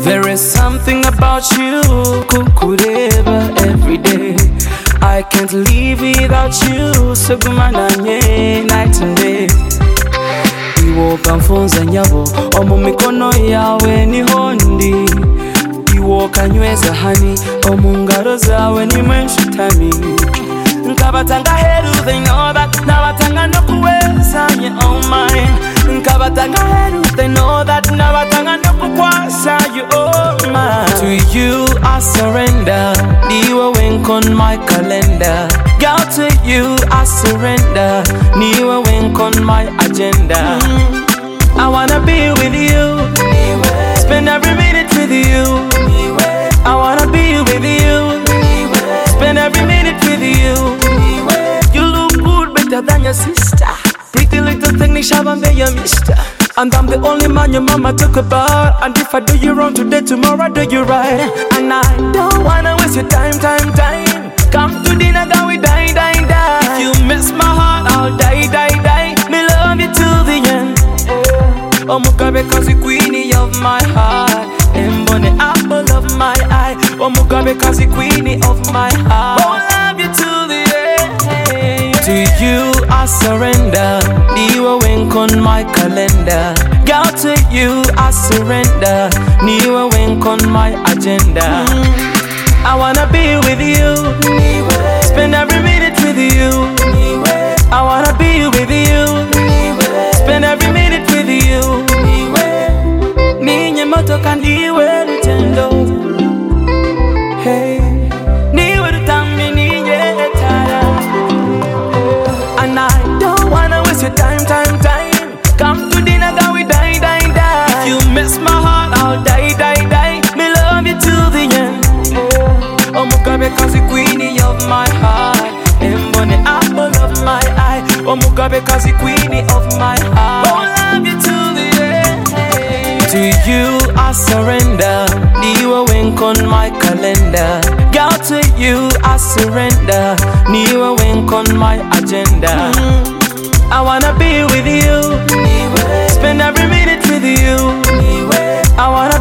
There is something about you, kukureba every day. I can't live without you, so gumananye night and day. Iwo kamfunza nyabo, omu mikono yawe ni hondi. Iwo kanyweza hani, omu ngaro zawe ni menshitami. Nkabatanga heru, they know that. Nabatanga no kuweza, yeah, oh mine. Nkabatanga heru, they know that. Nabatanga no kukwasa, you oh mine. To you I surrender. Niwe wink on my calendar. Girl, to you I surrender. Niwe wink on my agenda. I wanna be with you. Spend every minute with you. I wanna be with you. Spend every minute with you. You look good, better than your sister. Pretty little thing, Nishabambe, your mister. And I'm the only man your mama talk about. And if I do you wrong today, tomorrow I do you right. And I don't wanna waste your time. Come to dinner, girl, we die. If you miss my heart, I'll die. Me love you till the end. Oh, Mugabe, cause you queenie of my heart. And bonny apple of my eye. Oh, Mugabe, cause you queenie of my heart. Oh, love you till the end. To you I surrender. Niwe wink on my calendar. Girl, to you I surrender. Niwe wink on my agenda. I wanna be with you. Spend every minute with you. I wanna be with you. Spend every minute with you. Ninye moto kandiwe lutendo. Hey, niwe lutami ninye etara. And I don't wanna waste your time. Come to dinner, girl, we die. If you miss my heart, I'll die. Me love you till the end. Oh, Mugabe, cause the queenie of my heart. And bonny apple of my eye. Oh, Mugabe, cause the queenie of my heart. Oh, love you till the end. To you I surrender. Niwe wink on my calendar. Girl, to you I surrender. Niwe wink on my agenda. I wanna be with you. Spend every minute with you. I wanna